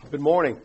Good morning.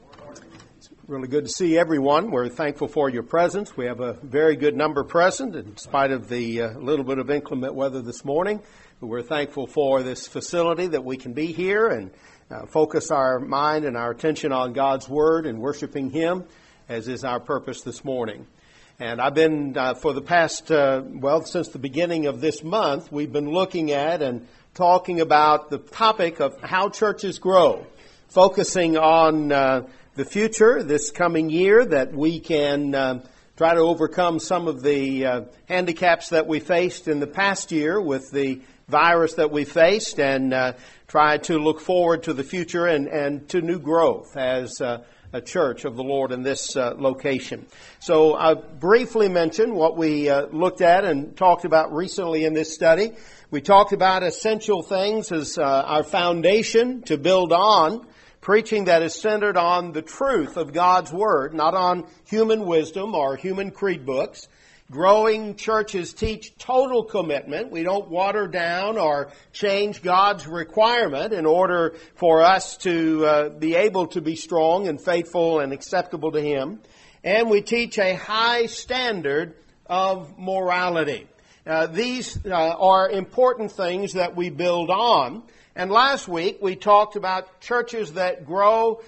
It's really good to see everyone. We're thankful for your presence. We have a very good number present in spite of the little bit of inclement weather this morning. But we're thankful for this facility that we can be here and focus our mind and our attention on God's Word and worshiping Him, as is our purpose this morning. And I've been, for the past, since the beginning of this month, we've been looking at and talking about the topic of how churches grow, focusing on the future this coming year, that we can try to overcome some of the handicaps that we faced in the past year with the virus that we faced, and try to look forward to the future and to new growth as a church of the Lord in this location. So I'll briefly mention what we looked at and talked about recently in this study. We talked about essential things as our foundation to build on, preaching that is centered on the truth of God's Word, not on human wisdom or human creed books. Growing churches teach total commitment. We don't water down or change God's requirement in order for us to be able to be strong and faithful and acceptable to Him. And we teach a high standard of morality. These are important things that we build on. And last week we talked about churches that grow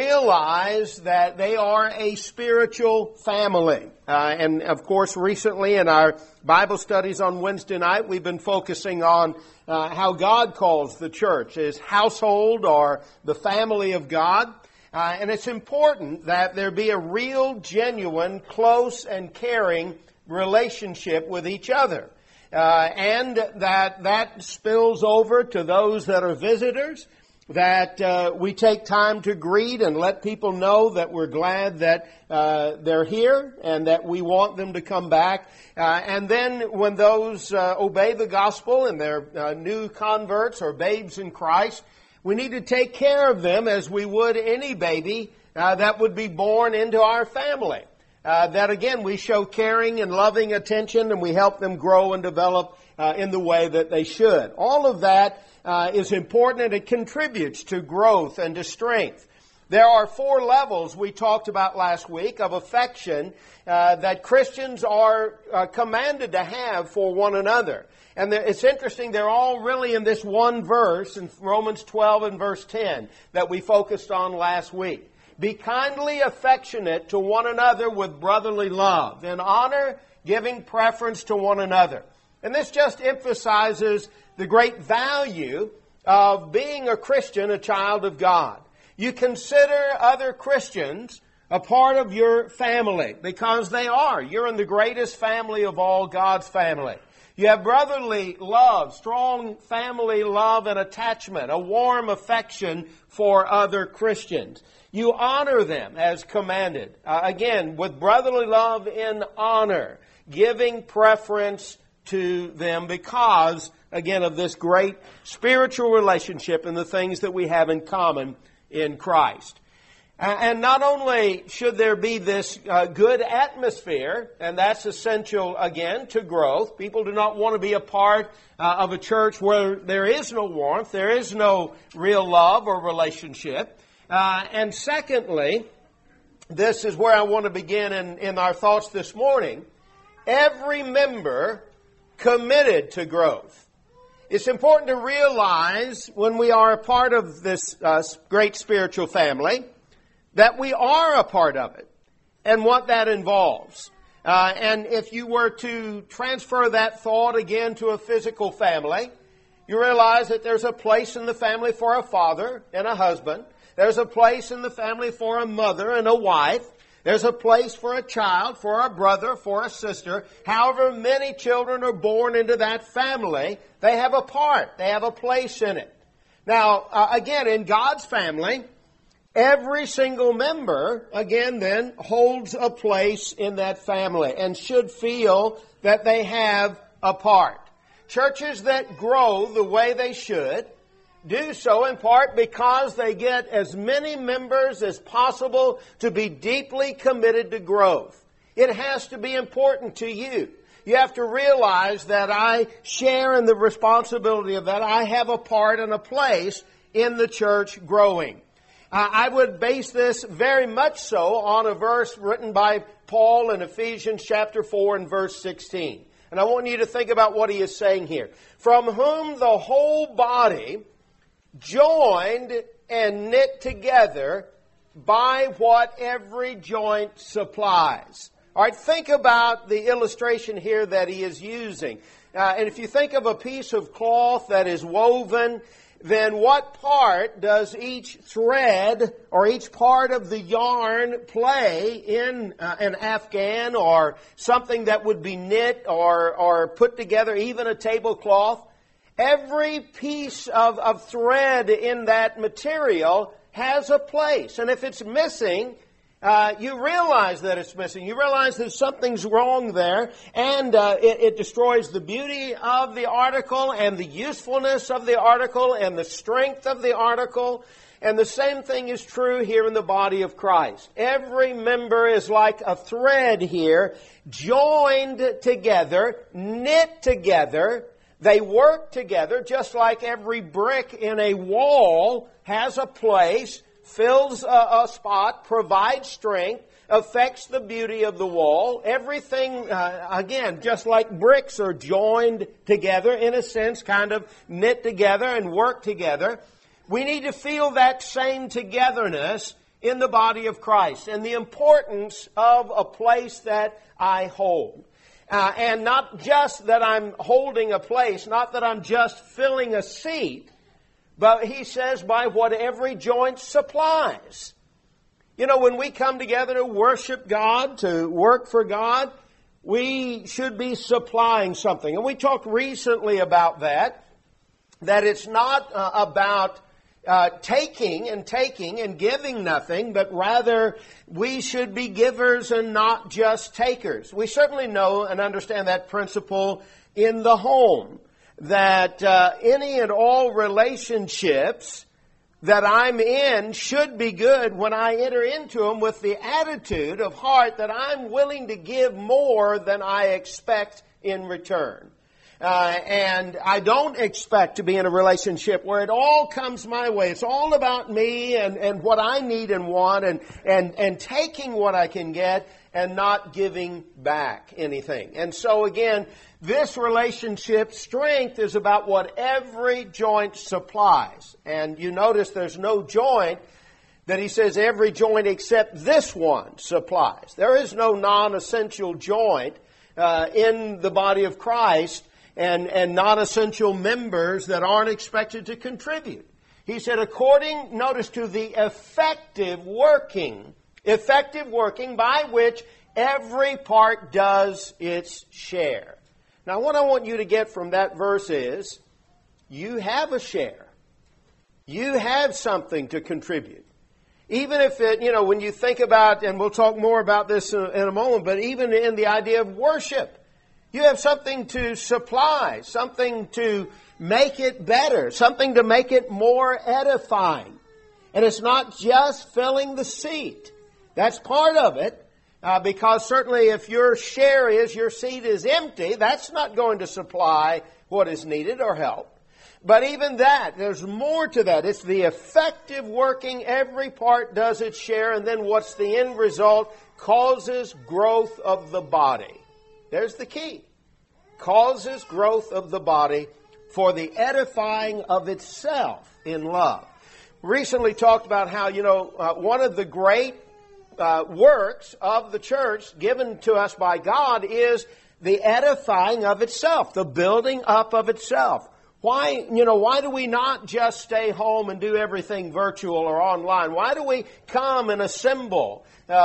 realize that they are a spiritual family. And of course, recently in our Bible studies on Wednesday night, we've been focusing on how God calls the church, His household or the family of God. And it's important that there be a real, genuine, close, and caring relationship with each other. And that spills over to those that are visitors, that we take time to greet and let people know that we're glad that they're here and that we want them to come back. And then when those obey the gospel and they're new converts or babes in Christ, we need to take care of them as we would any baby that would be born into our family. That again, we show caring and loving attention, and we help them grow and develop in the way that they should. All of that is important, and it contributes to growth and to strength. There are 4 levels we talked about last week of affection that Christians are commanded to have for one another. And it's interesting, they're all really in this one verse in Romans 12 and verse 10 that we focused on last week. Be kindly affectionate to one another with brotherly love, in honor, giving preference to one another. And this just emphasizes the great value of being a Christian, a child of God. You consider other Christians a part of your family because they are. You're in the greatest family of all, God's family. You have brotherly love, strong family love and attachment, a warm affection for other Christians. You honor them as commanded. Again, with brotherly love in honor, giving preference to them because, again, of this great spiritual relationship and the things that we have in common in Christ. And not only should there be this good atmosphere, and that's essential, again, to growth. People do not want to be a part of a church where there is no warmth, there is no real love or relationship. And secondly, this is where I want to begin in our thoughts this morning. Every member committed to growth. It's important to realize when we are a part of this great spiritual family that we are a part of it and what that involves. And if you were to transfer that thought again to a physical family, you realize that there's a place in the family for a father and a husband. There's a place in the family for a mother and a wife. There's a place for a child, for a brother, for a sister. However many children are born into that family, they have a part. They have a place in it. Now, again, in God's family, every single member, again, then, holds a place in that family and should feel that they have a part. Churches that grow the way they should do so in part because they get as many members as possible to be deeply committed to growth. It has to be important to you. You have to realize that I share in the responsibility of that. I have a part and a place in the church growing. I would base this very much so on a verse written by Paul in Ephesians chapter 4 and verse 16. And I want you to think about what he is saying here. From whom the whole body, joined and knit together by what every joint supplies. All right, think about the illustration here that he is using. And if you think of a piece of cloth that is woven, then what part does each thread or each part of the yarn play in an afghan or something that would be knit or put together, even a tablecloth? Every piece of thread in that material has a place. And if it's missing, you realize that it's missing. You realize that something's wrong there, and it destroys the beauty of the article and the usefulness of the article and the strength of the article. And the same thing is true here in the body of Christ. Every member is like a thread here, joined together, knit together. They work together just like every brick in a wall has a place, fills a spot, provides strength, affects the beauty of the wall. Everything, again, just like bricks are joined together, in a sense, kind of knit together and work together. We need to feel that same togetherness in the body of Christ and the importance of a place that I hold. And not just that I'm holding a place, not that I'm just filling a seat, but he says by what every joint supplies. You know, when we come together to worship God, to work for God, we should be supplying something. And we talked recently about that it's not about taking and giving nothing, but rather we should be givers and not just takers. We certainly know and understand that principle in the home, that any and all relationships that I'm in should be good when I enter into them with the attitude of heart that I'm willing to give more than I expect in return. And I don't expect to be in a relationship where it all comes my way. It's all about me and what I need and want and taking what I can get and not giving back anything. And so again, this relationship strength is about what every joint supplies. And you notice there's no joint that he says every joint except this one supplies. There is no non-essential joint in the body of Christ and non-essential members that aren't expected to contribute. He said, according, notice, to the effective working by which every part does its share. Now, what I want you to get from that verse is, you have a share. You have something to contribute. Even if it, when you think about, and we'll talk more about this in a moment, but even in the idea of worship, you have something to supply, something to make it better, something to make it more edifying. And it's not just filling the seat. That's part of it, because certainly if your share is your seat is empty, that's not going to supply what is needed or help. But even that, there's more to that. It's the effective working. Every part does its share. And then what's the end result? Causes growth of the body. There's the key. Causes growth of the body for the edifying of itself in love. Recently talked about how, one of the great works of the church given to us by God is the edifying of itself, the building up of itself. Why do we not just stay home and do everything virtual or online? Why do we come and assemble,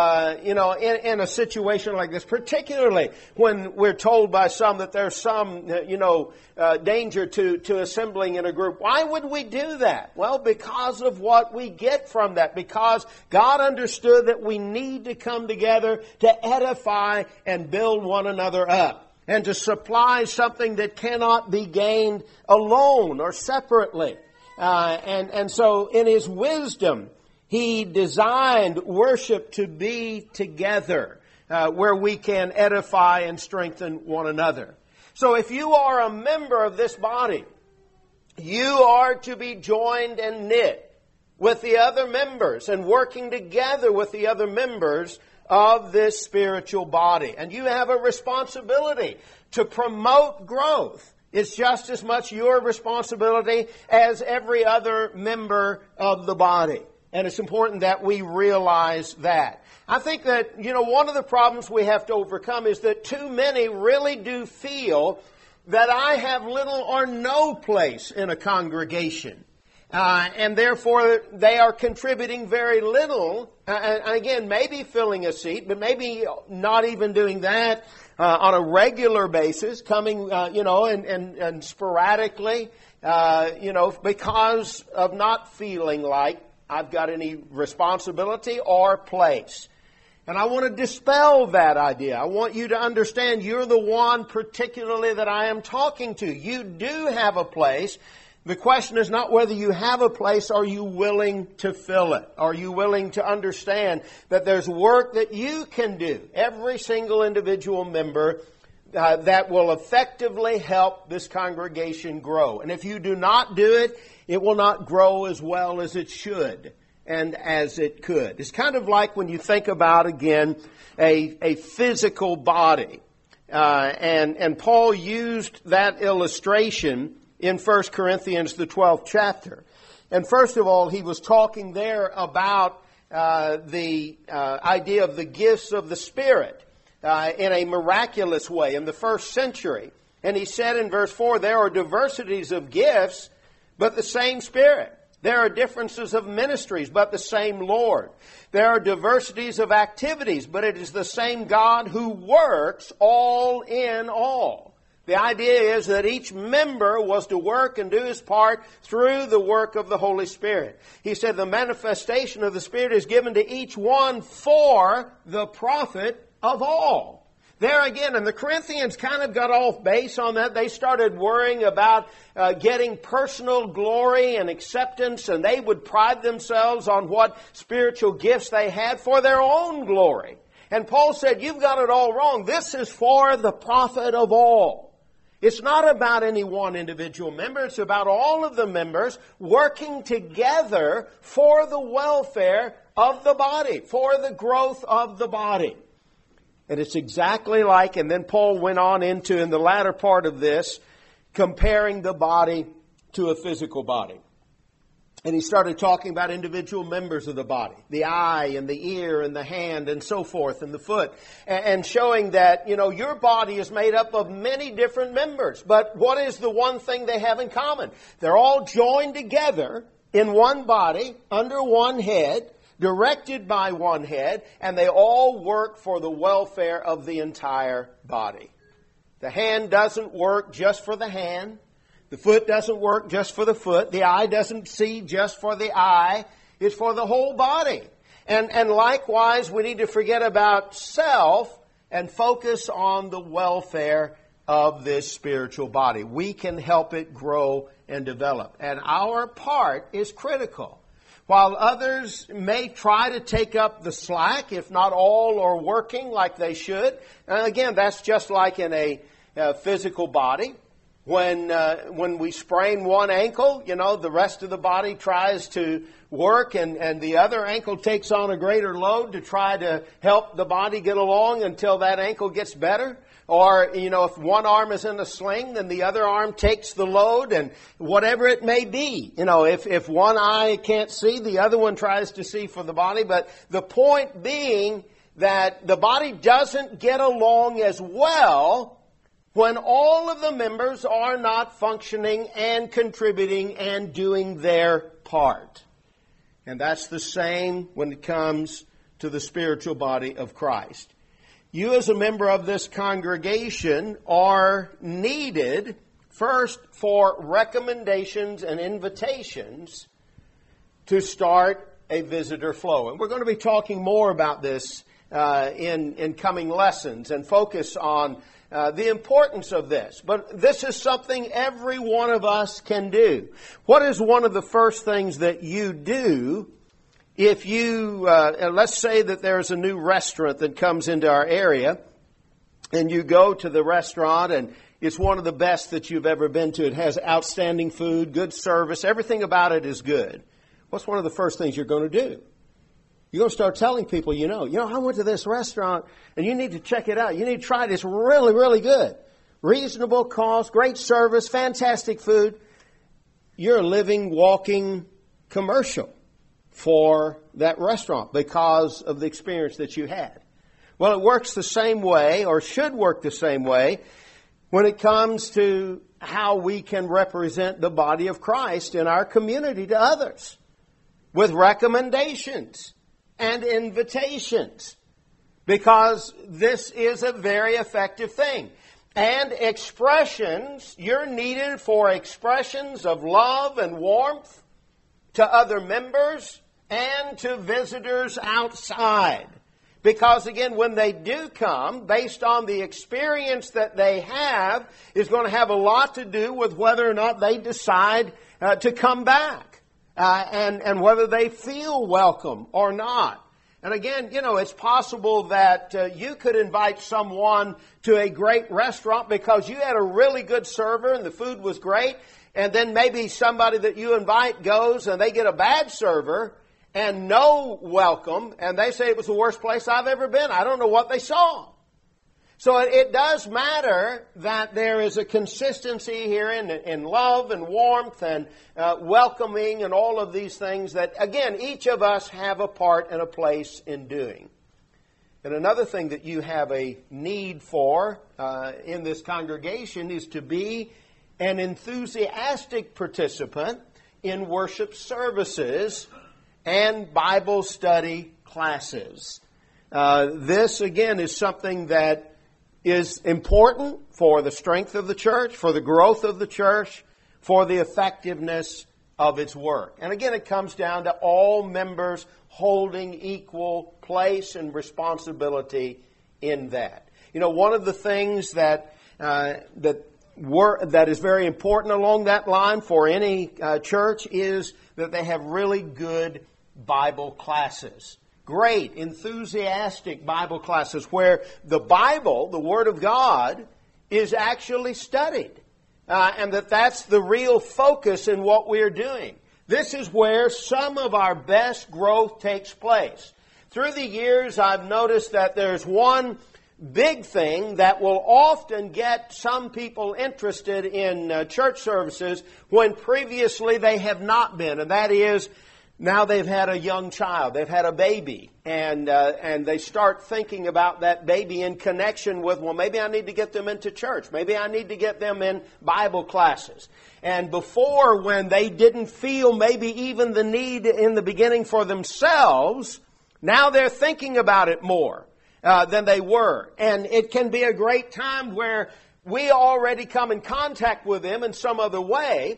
in a situation like this, particularly when we're told by some that there's some, danger to assembling in a group? Why would we do that? Well, because of what we get from that. Because God understood that we need to come together to edify and build one another up. And to supply something that cannot be gained alone or separately. And so in His wisdom, He designed worship to be together, where we can edify and strengthen one another. So if you are a member of this body, you are to be joined and knit with the other members and working together with the other members of this spiritual body. And you have a responsibility to promote growth. It's just as much your responsibility as every other member of the body. And it's important that we realize that. I think that, one of the problems we have to overcome is that too many really do feel that I have little or no place in a congregation. And therefore, they are contributing very little. And again, maybe filling a seat, but maybe not even doing that on a regular basis, coming, and sporadically, because of not feeling like I've got any responsibility or place. And I want to dispel that idea. I want you to understand you're the one particularly that I am talking to. You do have a place. The question is not whether you have a place, are you willing to fill it? Are you willing to understand that there's work that you can do, every single individual member, that will effectively help this congregation grow. And if you do not do it, it will not grow as well as it should and as it could. It's kind of like when you think about, again, a physical body. And Paul used that illustration in 1 Corinthians, the 12th chapter. And first of all, he was talking there about the idea of the gifts of the Spirit in a miraculous way in the first century. And he said in verse 4, there are diversities of gifts, but the same Spirit. There are differences of ministries, but the same Lord. There are diversities of activities, but it is the same God who works all in all. The idea is that each member was to work and do his part through the work of the Holy Spirit. He said the manifestation of the Spirit is given to each one for the profit of all. There again, and the Corinthians kind of got off base on that. They started worrying about getting personal glory and acceptance, and they would pride themselves on what spiritual gifts they had for their own glory. And Paul said, you've got it all wrong. This is for the profit of all. It's not about any one individual member. It's about all of the members working together for the welfare of the body, for the growth of the body. And it's exactly like, and then Paul went on into, in the latter part of this, comparing the body to a physical body. And he started talking about individual members of the body, the eye and the ear and the hand and so forth and the foot, and showing that, your body is made up of many different members. But what is the one thing they have in common? They're all joined together in one body, under one head, directed by one head, and they all work for the welfare of the entire body. The hand doesn't work just for the hand. The foot doesn't work just for the foot. The eye doesn't see just for the eye. It's for the whole body. And likewise, we need to forget about self and focus on the welfare of this spiritual body. We can help it grow and develop. And our part is critical. While others may try to take up the slack, if not all are working like they should. And again, that's just like in a physical body. When we sprain one ankle, the rest of the body tries to work and the other ankle takes on a greater load to try to help the body get along until that ankle gets better. Or, if one arm is in a sling, then the other arm takes the load and whatever it may be. If one eye can't see, the other one tries to see for the body. But the point being that the body doesn't get along as well when all of the members are not functioning and contributing and doing their part. And that's the same when it comes to the spiritual body of Christ. You as a member of this congregation are needed first for recommendations and invitations to start a visitor flow. And we're going to be talking more about this in coming lessons and focus on the importance of this. But this is something every one of us can do. What is one of the first things that you do if you, let's say that there's a new restaurant that comes into our area, and you go to the restaurant and it's one of the best that you've ever been to. It has outstanding food, good service, everything about it is good. what's one of the first things you're going to do? You're going to start telling people I went to this restaurant and you need to check it out. You need to try it. It's really, really good. Reasonable cost, great service, fantastic food. You're a living, walking commercial for that restaurant because of the experience that you had. Well, it works the same way, or should work the same way, when it comes to how we can represent the body of Christ in our community to others, with recommendations and invitations, because this is a very effective thing. And expressions, you're needed for expressions of love and warmth to other members and to visitors outside. Because again, when they do come, based on the experience that they have, is going to have a lot to do with whether or not they decide to come back. And whether they feel welcome or not. And again, it's possible that you could invite someone to a great restaurant because you had a really good server and the food was great. And then maybe somebody that you invite goes and they get a bad server and no welcome. And they say it was the worst place I've ever been. I don't know what they saw. So it does matter that there is a consistency here in love and warmth and welcoming and all of these things that, again, each of us have a part and a place in doing. And another thing that you have a need for in this congregation is to be an enthusiastic participant in worship services and Bible study classes. This, again, is something that is important for the strength of the church, for the growth of the church, for the effectiveness of its work. And again, it comes down to all members holding equal place and responsibility in that. One of the things that is very important along that line for any church is that they have really good Bible classes. Great, enthusiastic Bible classes where the Bible, the Word of God, is actually studied. And that's the real focus in what we're doing. This is where some of our best growth takes place. Through the years, I've noticed that there's one big thing that will often get some people interested in church services when previously they have not been, and that is now they've had a young child, they've had a baby, and they start thinking about that baby in connection with, well, maybe I need to get them into church. Maybe I need to get them in Bible classes. And before, when they didn't feel maybe even the need in the beginning for themselves, now they're thinking about it more than they were. And it can be a great time where we already come in contact with them in some other way.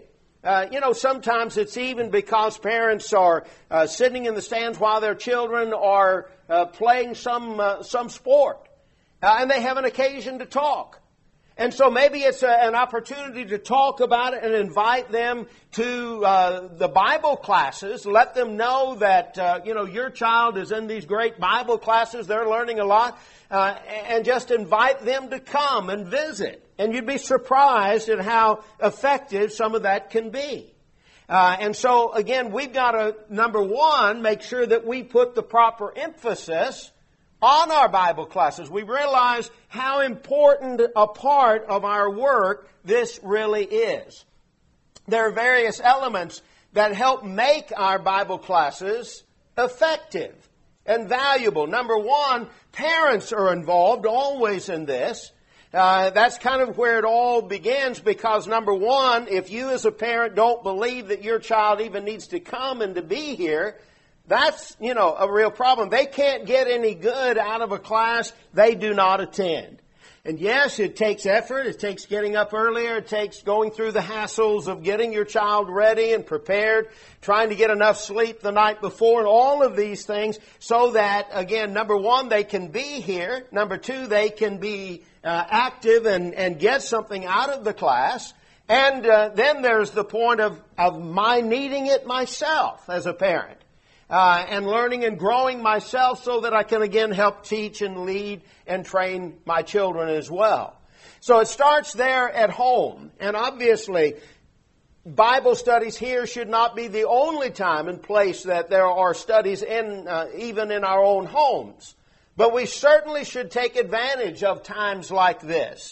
Sometimes it's even because parents are sitting in the stands while their children are playing some sport. And they have an occasion to talk. And so maybe it's an opportunity to talk about it and invite them to the Bible classes. Let them know that, your child is in these great Bible classes. They're learning a lot. And just invite them to come and visit. And you'd be surprised at how effective some of that can be. And so, again, we've got to, number one, make sure that we put the proper emphasis on our Bible classes. We realize how important a part of our work this really is. There are various elements that help make our Bible classes effective and valuable. Number one, parents are involved always in this. That's kind of where it all begins because, number one, if you as a parent don't believe that your child even needs to come and to be here, that's, a real problem. They can't get any good out of a class they do not attend. And yes, it takes effort. It takes getting up earlier. It takes going through the hassles of getting your child ready and prepared, trying to get enough sleep the night before, and all of these things so that, again, number one, they can be here. Number two, they can be active and get something out of the class. And then there's the point of my needing it myself as a parent. And learning and growing myself so that I can again help teach and lead and train my children as well. So it starts there at home. And obviously, Bible studies here should not be the only time and place that there are studies even in our own homes. But we certainly should take advantage of times like this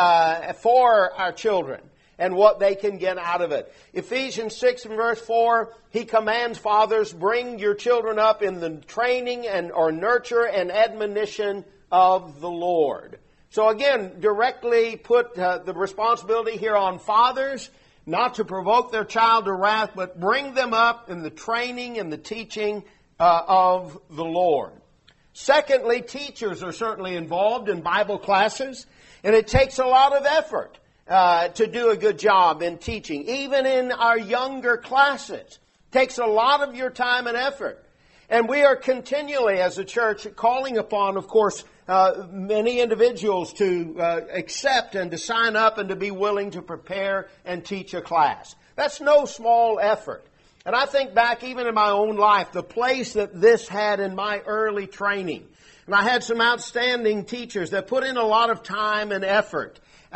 for our children and what they can get out of it. Ephesians 6 and verse 4, he commands fathers, bring your children up in the training or nurture and admonition of the Lord. So again, directly put the responsibility here on fathers, not to provoke their child to wrath, but bring them up in the training and the teaching of the Lord. Secondly, teachers are certainly involved in Bible classes, and it takes a lot of effort to do a good job in teaching. Even in our younger classes, it takes a lot of your time and effort. And we are continually, as a church, calling upon, of course, many individuals to accept and to sign up and to be willing to prepare and teach a class. That's no small effort. And I think back even in my own life, the place that this had in my early training. And I had some outstanding teachers that put in a lot of time and effort.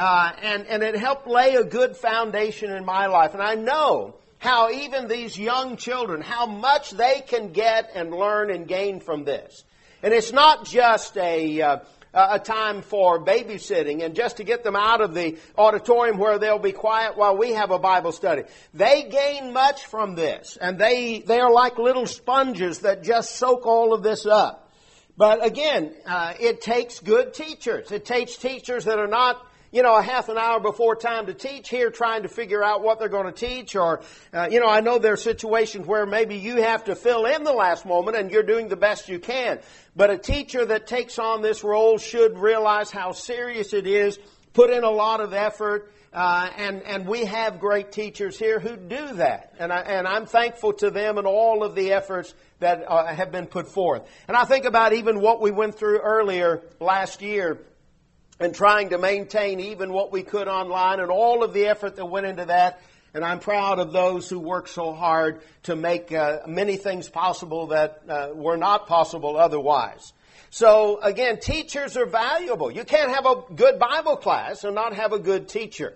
And it helped lay a good foundation in my life. And I know how even these young children, how much they can get and learn and gain from this. And it's not just a time for babysitting and just to get them out of the auditorium where they'll be quiet while we have a Bible study. They gain much from this, and they are like little sponges that just soak all of this up. But again, it takes good teachers. It takes teachers that are not, a half an hour before time to teach here trying to figure out what they're going to teach. Or, I know there are situations where maybe you have to fill in the last moment and you're doing the best you can. But a teacher that takes on this role should realize how serious it is, put in a lot of effort, and we have great teachers here who do that. And I'm thankful to them and all of the efforts that have been put forth. And I think about even what we went through earlier last year and trying to maintain even what we could online and all of the effort that went into that. And I'm proud of those who worked so hard to make many things possible that were not possible otherwise. So again, teachers are valuable. You can't have a good Bible class and not have a good teacher.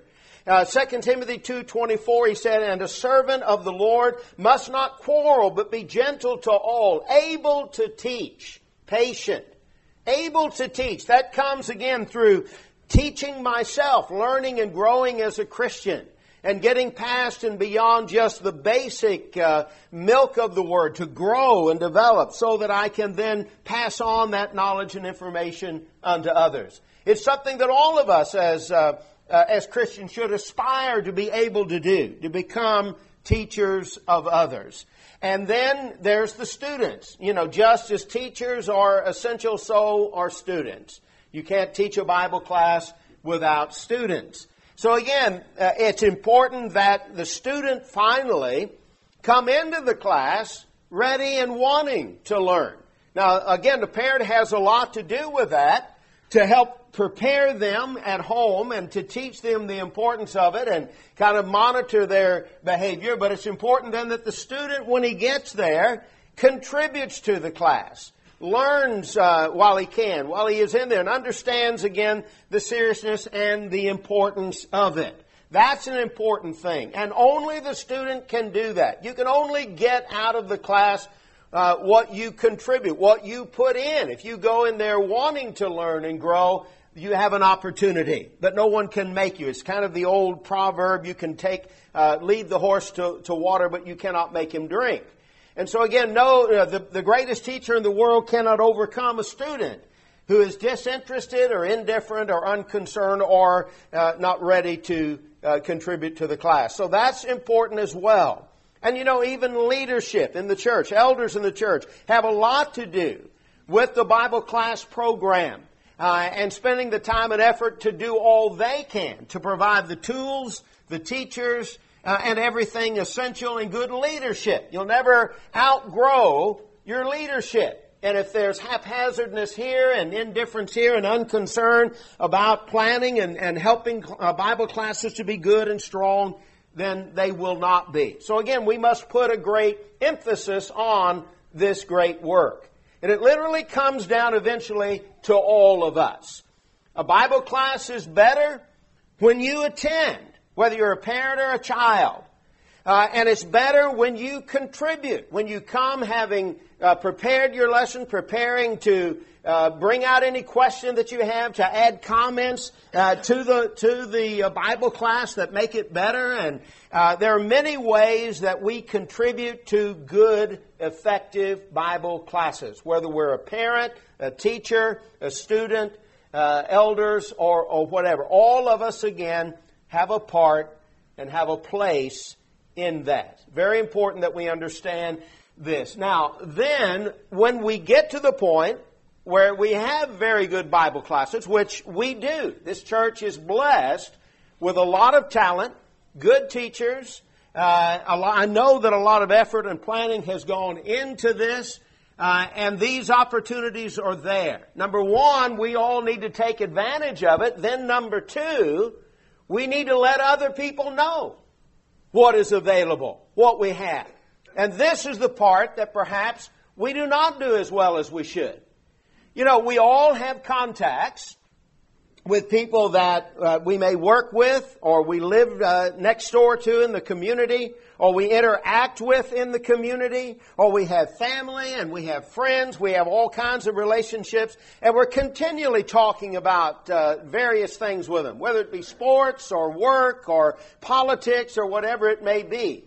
2 Timothy 2:24, he said, and a servant of the Lord must not quarrel, but be gentle to all, able to teach, patient. Able to teach. That comes again through teaching myself, learning and growing as a Christian, and getting past and beyond just the basic milk of the Word to grow and develop so that I can then pass on that knowledge and information unto others. It's something that all of us as Christians should aspire to be able to do, to become teachers of others. And then there's the students. Just as teachers are essential, so are students. You can't teach a Bible class without students. So again, it's important that the student finally come into the class ready and wanting to learn. Now, again, the parent has a lot to do with that to help prepare them at home and to teach them the importance of it and kind of monitor their behavior. But it's important then that the student, when he gets there, contributes to the class, learns while he can, while he is in there, and understands again the seriousness and the importance of it. That's an important thing. And only the student can do that. You can only get out of the class what you contribute, what you put in. If you go in there wanting to learn and grow, you have an opportunity, but no one can make you. It's kind of the old proverb, you can lead the horse to water, but you cannot make him drink. And so again, the greatest teacher in the world cannot overcome a student who is disinterested or indifferent or unconcerned or not ready to contribute to the class. So that's important as well. And even leadership in the church, elders in the church, have a lot to do with the Bible class program. And spending the time and effort to do all they can to provide the tools, the teachers, and everything essential in good leadership. You'll never outgrow your leadership. And if there's haphazardness here and indifference here and unconcern about planning and helping Bible classes to be good and strong, then they will not be. So again, we must put a great emphasis on this great work. And it literally comes down eventually to all of us. A Bible class is better when you attend, whether you're a parent or a child. And it's better when you contribute, when you come having prepared your lesson, preparing to bring out any question that you have, to add comments to the Bible class that make it better. And there are many ways that we contribute to good, effective Bible classes, whether we're a parent, a teacher, a student, elders, or whatever. All of us, again, have a part and have a place in that. Very important that we understand this. Now, then, when we get to the point where we have very good Bible classes, which we do, this church is blessed with a lot of talent, good teachers. I know that a lot of effort and planning has gone into this, and these opportunities are there. Number one, we all need to take advantage of it. Then number two, we need to let other people know what is available, what we have. And this is the part that perhaps we do not do as well as we should. You know, we all have contacts with people that we may work with, or we live next door to in the community, or we interact with in the community, or we have family and we have friends, we have all kinds of relationships, and we're continually talking about various things with them, whether it be sports or work or politics or whatever it may be.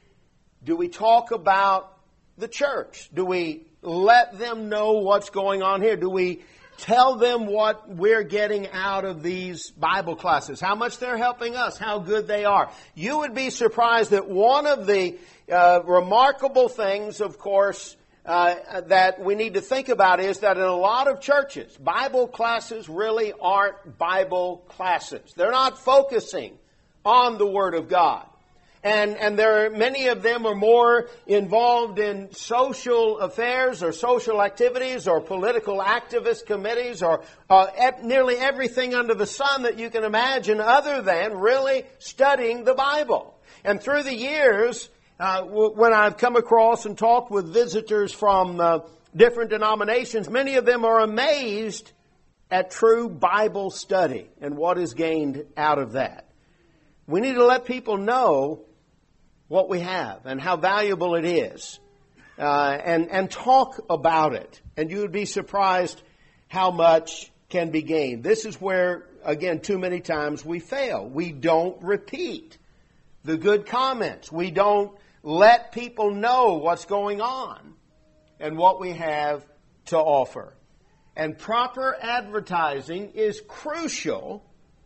Do we talk about the church? Do we let them know what's going on here? Do we tell them what we're getting out of these Bible classes, how much they're helping us, how good they are? You would be surprised that one of the remarkable things, of course, that we need to think about is that in a lot of churches, Bible classes really aren't Bible classes. They're not focusing on the Word of God. And there are many of them are more involved in social affairs or social activities or political activist committees or nearly everything under the sun that you can imagine other than really studying the Bible. And through the years, when I've come across and talked with visitors from different denominations, many of them are amazed at true Bible study and what is gained out of that. We need to let people know what we have and how valuable it is, and talk about it. And you would be surprised how much can be gained. This is where, again, too many times we fail. We don't repeat the good comments. We don't let people know what's going on and what we have to offer. And proper advertising is crucial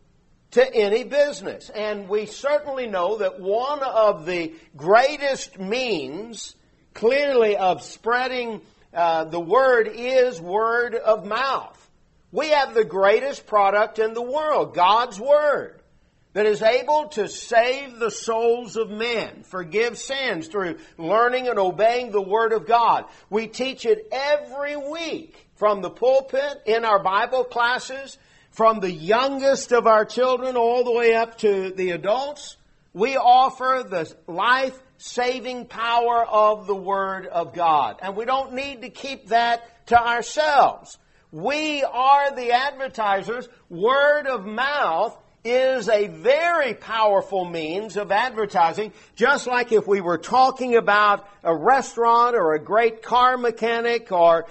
to any business. And we certainly know that one of the greatest means, clearly, of spreading the word is word of mouth. We have the greatest product in the world, God's Word, that is able to save the souls of men, forgive sins through learning and obeying the Word of God. We teach it every week from the pulpit in our Bible classes. From the youngest of our children all the way up to the adults, we offer the life-saving power of the Word of God. And we don't need to keep that to ourselves. We are the advertisers. Word of mouth is a very powerful means of advertising, just like if we were talking about a restaurant or a great car mechanic or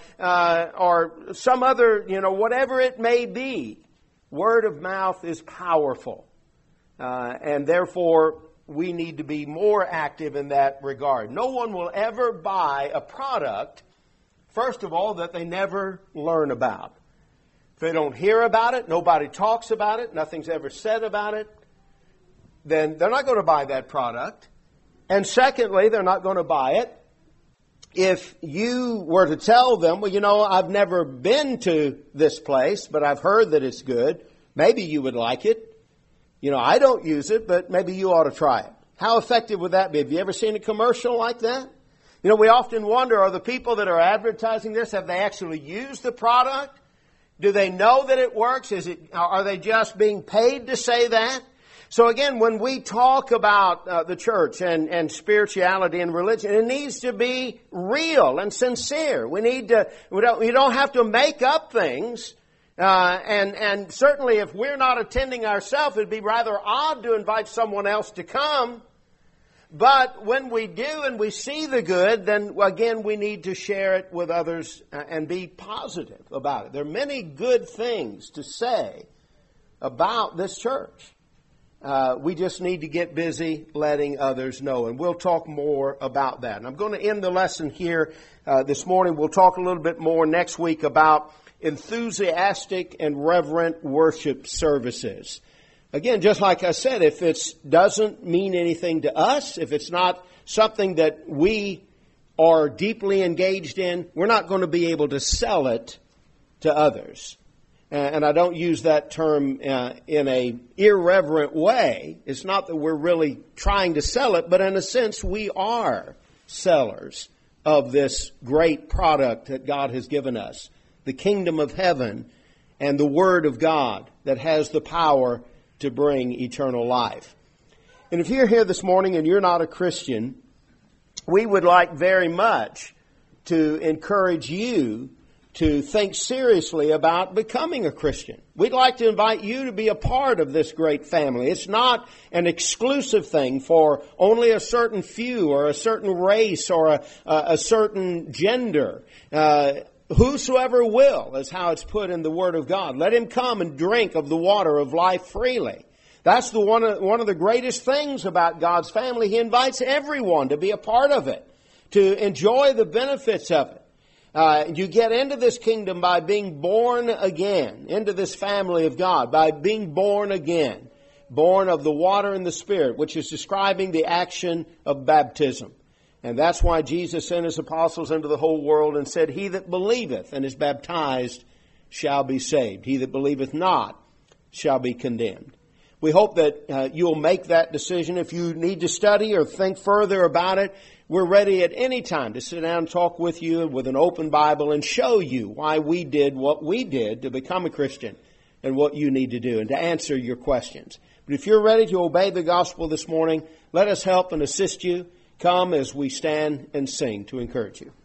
some other, whatever it may be. Word of mouth is powerful, and therefore we need to be more active in that regard. No one will ever buy a product, first of all, that they never learn about. If they don't hear about it, nobody talks about it, nothing's ever said about it, then they're not going to buy that product. And secondly, they're not going to buy it if you were to tell them, well, I've never been to this place, but I've heard that it's good. Maybe you would like it. I don't use it, but maybe you ought to try it. How effective would that be? Have you ever seen a commercial like that? We often wonder, are the people that are advertising this, have they actually used the product? Do they know that it works? Are they just being paid to say that? So again, when we talk about the church and spirituality and religion, it needs to be real and sincere. We don't have to make up things. And certainly if we're not attending ourselves, it'd be rather odd to invite someone else to come. But when we do and we see the good, then again we need to share it with others and be positive about it. There are many good things to say about this church. We just need to get busy letting others know. And we'll talk more about that. And I'm going to end the lesson here this morning. We'll talk a little bit more next week about enthusiastic and reverent worship services. Again, just like I said, if it doesn't mean anything to us, if it's not something that we are deeply engaged in, we're not going to be able to sell it to others. And I don't use that term in a irreverent way. It's not that we're really trying to sell it, but in a sense we are sellers of this great product that God has given us, the kingdom of heaven and the Word of God that has the power to bring eternal life. And if you're here this morning and you're not a Christian, we would like very much to encourage you to think seriously about becoming a Christian. We'd like to invite you to be a part of this great family. It's not an exclusive thing for only a certain few or a certain race or a certain gender. Whosoever will is how it's put in the Word of God. Let him come and drink of the water of life freely. That's one of the greatest things about God's family. He invites everyone to be a part of it, to enjoy the benefits of it. You get into this kingdom by being born again, into this family of God, by being born again, born of the water and the Spirit, which is describing the action of baptism. And that's why Jesus sent His apostles into the whole world and said, "He that believeth and is baptized shall be saved. He that believeth not shall be condemned." We hope that you'll make that decision. If you need to study or think further about it, we're ready at any time to sit down and talk with you with an open Bible and show you why we did what we did to become a Christian and what you need to do and to answer your questions. But if you're ready to obey the gospel this morning, let us help and assist you. Come as we stand and sing to encourage you.